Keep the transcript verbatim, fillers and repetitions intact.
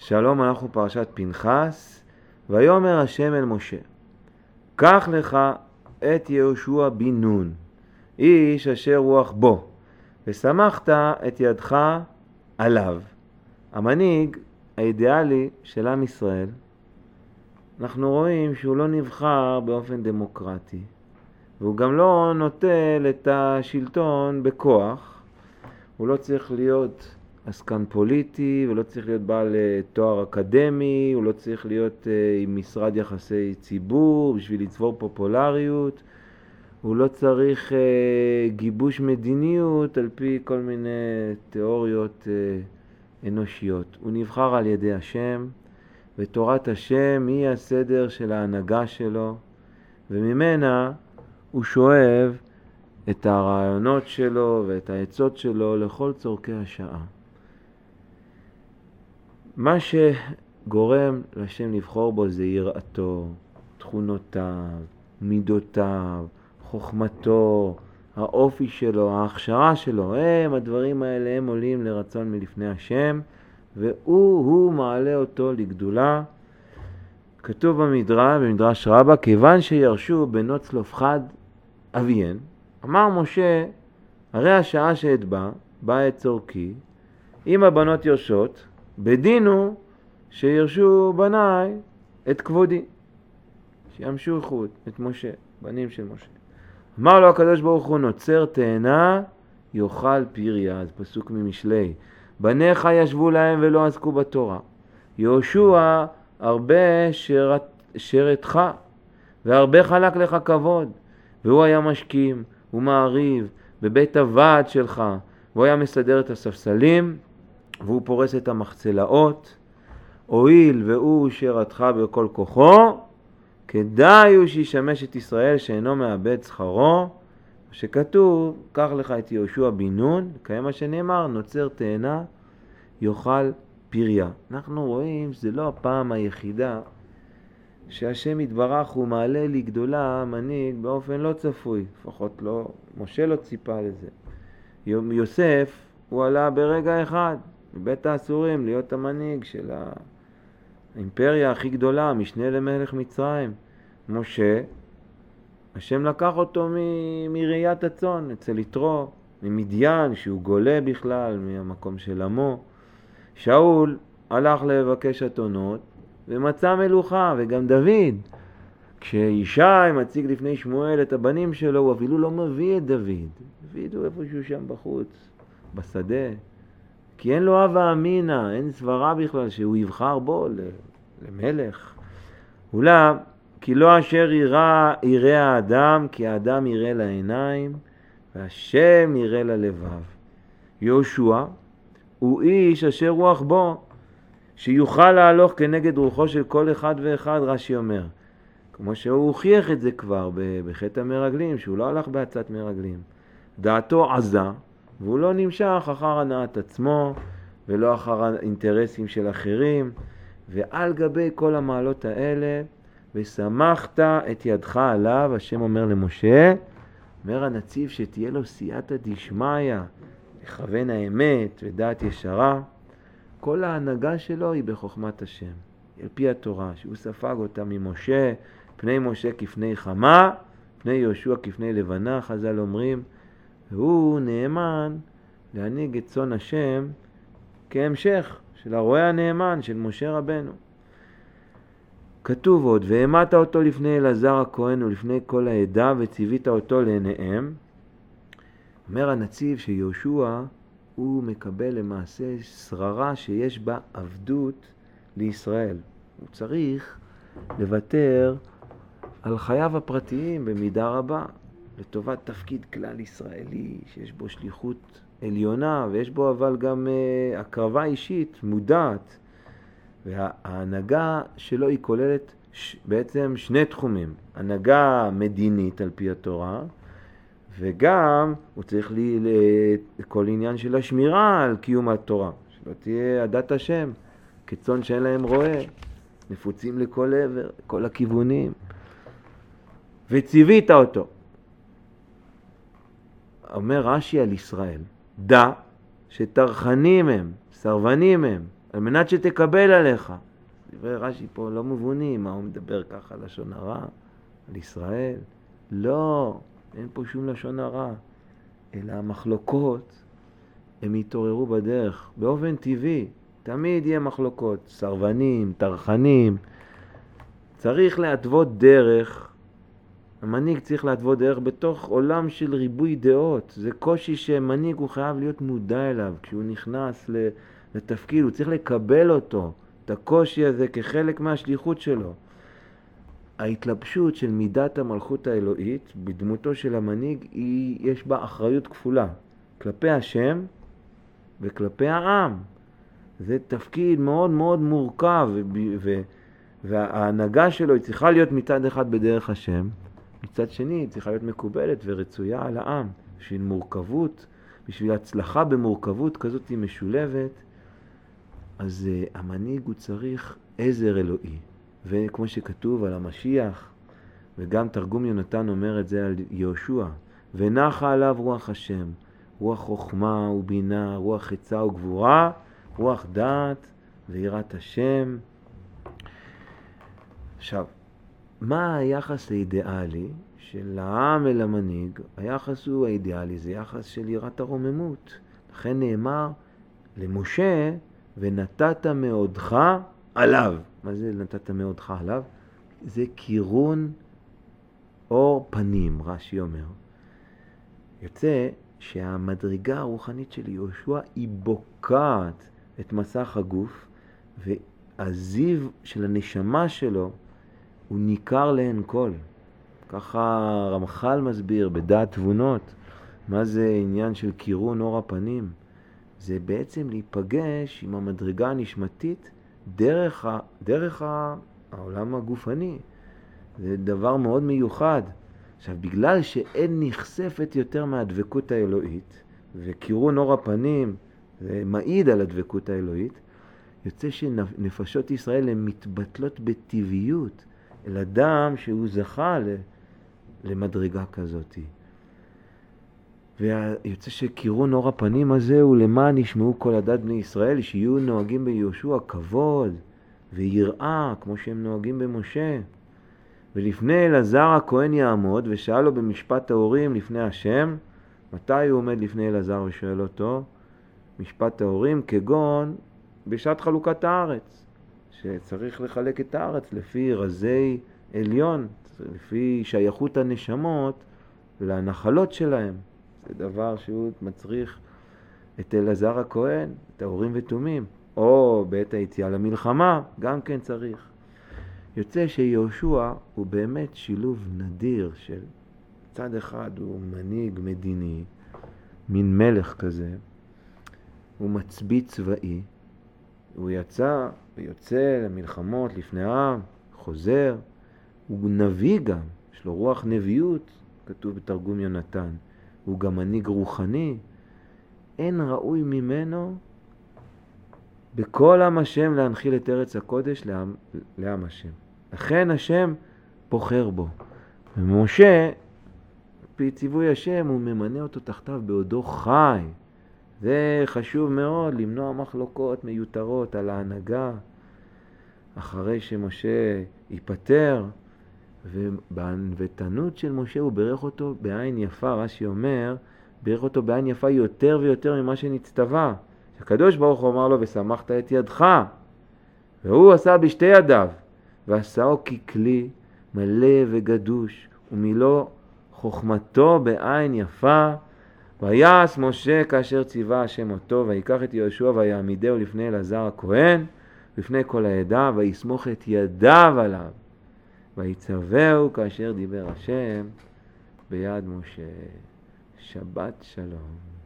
שלום, אנחנו פרשת פנחס. ויאמר השם אל משה, קח לך את יהושע בן נון, איש אשר רוח בו, ושמחת את ידך עליו. המנהיג האידיאלי של עם ישראל, אנחנו רואים שהוא לא נבחר באופן דמוקרטי, והוא גם לא נוטל את השלטון בכוח. הוא לא צריך להיות עסקן פוליטי, הוא לא צריך להיות בעל תואר אקדמי, הוא לא צריך להיות עם משרד יחסי ציבור בשביל לצבור פופולריות, הוא לא צריך גיבוש מדיניות על פי כל מיני תיאוריות אנושיות. הוא נבחר על ידי השם, ותורת השם היא הסדר של ההנהגה שלו, וממנה הוא שואב את הרעיונות שלו ואת העצות שלו לכל צורכי השעה. מה שגורם לשם לבחור בו זה יראתו, תכונותיו, מידותיו, חוכמתו, האופי שלו, ההכשרה שלו. הם, הדברים האלה הם עולים לרצון מלפני השם, והוא הוא מעלה אותו לגדולה. כתוב במדרש, במדרש רבה, כיוון שירשו בנות צלופחד אביהן, אמר משה, הרי השעה שאת בא, בא את צורכי, אם הבנות ירשות, בדינו שירשו בניי את כבודי, שימשוכו את משה, בנים של משה. אמר לו הקדוש ברוך הוא, נוצר תאנה יאכל פריה. אז פסוק ממשלי, בניך ישבו להם ולא עסקו בתורה. יהושע הרבה שרת, שרתך, והרבה חלק לך כבוד, והוא היה משכים ומעריב בבית הוועד שלך, והוא היה מסדר את הספסלים, והוא פורס את המחצלאות. הואיל והוא שרתך בכל כוחו, כדאי הוא שישמש את ישראל שאינו מאבד שכרו, שכתוב, קח לך את יהושע בן נון, קיים מה שנאמר, נוצר תאנה יאכל פריה. אנחנו רואים שזה לא הפעם היחידה שהשם יתברך הוא מעלה לגדולה מנהיג באופן לא צפוי, לפחות לא, משה לא ציפה לזה. יוסף הוא עלה ברגע אחד מבית האסורים להיות המנהיג של האימפריה הכי גדולה, משנה למלך מצרים. משה, השם לקח אותו מ- מראיית הצאן אצל יתרו, ממדיין שהוא גולה בכלל מהמקום של עמו. שאול הלך לבקש אתונות ומצא מלוכה, וגם דוד, כשישי מציג לפני שמואל את הבנים שלו, הוא אפילו לא מביא את דוד. דוד הוא איפשהו שם בחוץ, בשדה, כי אין לו הווה אמינא, אין סברה בכלל שהוא יבחר בו למלך. אולם, כי לא אשר יראה, יראה האדם, כי האדם יראה לעיניים, והשם יראה ללבב. יהושע הוא איש אשר רוח בו, שיוכל להלוך כנגד רוחו של כל אחד ואחד, רש"י אומר. כמו שהוא הוכיח את זה כבר בחטא המרגלים, שהוא לא הלך בעצת מרגלים. דעתו עזה, והוא לא נמשך אחר הנעת עצמו, ולא אחר האינטרסים של אחרים, ועל גבי כל המעלות האלה, ושמחת את ידך עליו, השם אומר למשה, אומר הנציב שתהיה לו סייעתא דשמיא, לכוון האמת ודעת ישרה. כל ההנהגה שלו היא בחוכמת השם, על פי התורה, שהוא ספג אותה ממשה, פני משה כפני חמה, פני יהושע כפני לבנה, חז"ל אומרים, והוא נאמן להנהיג את צאן השם כהמשך של הרועה הנאמן של משה רבנו. כתוב עוד, והעמדת אותו לפני אלעזר הכהן ולפני כל העדה, וציווית אותו לעיניהם. אומר הנציב שיהושע הוא מקבל למעשה שררה שיש בה עבדות לישראל. הוא צריך לוותר על חייו הפרטיים במידה רבה, לטובת תפקיד כלל ישראלי שיש בו שליחות עליונה, ויש בו אבל גם uh, הקרבה אישית מודעת. וההנהגה שלו היא כוללת ש... בעצם שני תחומים. הנהגה מדינית על פי התורה, וגם הוא צריך לי לכל עניין של השמירה על קיום התורה. שלא תהיה עדת השם, כצאן שאין להם רועה, נפוצים לכל עבר, כל הכיוונים. וציווית אותו. אומר רש"י על ישראל, דע שתרחנים הם, סרבנים הם, על מנת שתקבל עליך. דברי רש"י פה לא מובנים, מה הוא מדבר ככה לשון הרע, על ישראל? לא, אין פה שום לשון הרע, אלא המחלוקות, הם יתעוררו בדרך, באופן טבעי, תמיד יהיה מחלוקות, סרבנים, תרחנים, צריך להתוות דרך, המנהיג צריך להתוות דרך בתוך עולם של ריבוי דעות, זה קושי שמנהיג הוא חייב להיות מודע אליו, כשהוא נכנס לתפקיד, הוא צריך לקבל אותו, את הקושי הזה כחלק מהשליחות שלו. ההתלבשות של מידת המלכות האלוהית בדמותו של המנהיג, היא, יש בה אחריות כפולה, כלפי השם וכלפי העם. זה תפקיד מאוד מאוד מורכב, ו- וההנהגה שלו היא צריכה להיות מצד אחד בדרך השם, מצד שני היא צריכה להיות מקובלת ורצויה על העם. בשביל מורכבות, בשביל הצלחה במורכבות כזאת היא משולבת, אז uh, המנהיג הוא צריך עזר אלוהי. וכמו שכתוב על המשיח, וגם תרגום יונתן אומר את זה על יהושע, ונחה עליו רוח השם, רוח חוכמה ובינה, רוח עצה וגבורה, רוח דעת ויראת השם. עכשיו, מה היחס האידיאלי של העם אל המנהיג? היחס הוא האידיאלי, זה יחס של יראת הרוממות. לכן נאמר למשה, ונתת מאודך עליו. מה זה נתת מאודך עליו? זה כירון אור פנים, רש"י אומר. יוצא שהמדרגה הרוחנית של יהושע היא בוקעת את מסך הגוף, והזיו של הנשמה שלו הוא ניכר להן כל. ככה רמח"ל מסביר בדעת תבונות, מה זה עניין של כירון אור הפנים. זה בעצם להיפגש עם המדרגה הנשמתית דרך, ה, דרך ה, העולם הגופני. זה דבר מאוד מיוחד. עכשיו, בגלל שאין נחשפת יותר מהדבקות האלוהית, וכירון אור הפנים זה מעיד על הדבקות האלוהית, יוצא שנפשות ישראל הן מתבטלות בטבעיות אל אדם שהוא זכה למדרגה כזאת. ויוצא שכירון אור הפנים הזה הוא למען ישמעו כל עדת בני ישראל, שיהיו נוהגים ביהושע כבוד ויראה כמו שהם נוהגים במשה. ולפני אלעזר הכהן יעמוד ושאל לו במשפט ההורים לפני השם. מתי הוא עומד לפני אלעזר ושואל אותו? משפט ההורים כגון בשעת חלוקת הארץ, שצריך לחלק את הארץ לפי רזי עליון, לפי שייכות הנשמות לנחלות שלהם. זה דבר שהוא מצריך את אלעזר הכהן, את ההורים ותומים, או בעת היציאה למלחמה, גם כן צריך. יוצא שיהושע הוא באמת שילוב נדיר של צד אחד הוא מנהיג מדיני, מין מלך כזה, הוא מצביא צבאי, הוא יצא ויוצא למלחמות לפני העם, חוזר, הוא נביא גם, יש לו רוח נביאות, כתוב בתרגום יונתן, הוא גם מנהיג רוחני, אין ראוי ממנו בכל עם השם להנחיל את ארץ הקודש לעם, לעם השם. לכן השם בוחר בו. ומשה, פי ציווי השם, הוא ממנה אותו תחתיו בעודו חי. זה חשוב מאוד, למנוע מחלוקות מיותרות על ההנהגה. אחרי שמשה ייפטר, ובענוותנות של משה הוא ברך אותו בעין יפה, רש"י אומר, ברך אותו בעין יפה יותר ויותר ממה שנצטווה. הקדוש ברוך הוא אמר לו, ושמחת את ידך, והוא עשה בשתי ידיו, ועשאו ככלי מלא וגדוש, ומילו חוכמתו בעין יפה, ויעש משה כאשר ציווה השם אותו, ויקח את יהושע ויעמידהו לפני אלעזר הכהן, לפני כל העדה, ויסמוך את ידיו עליו, ויצווהו כאשר דיבר השם ביד משה. שבת שלום.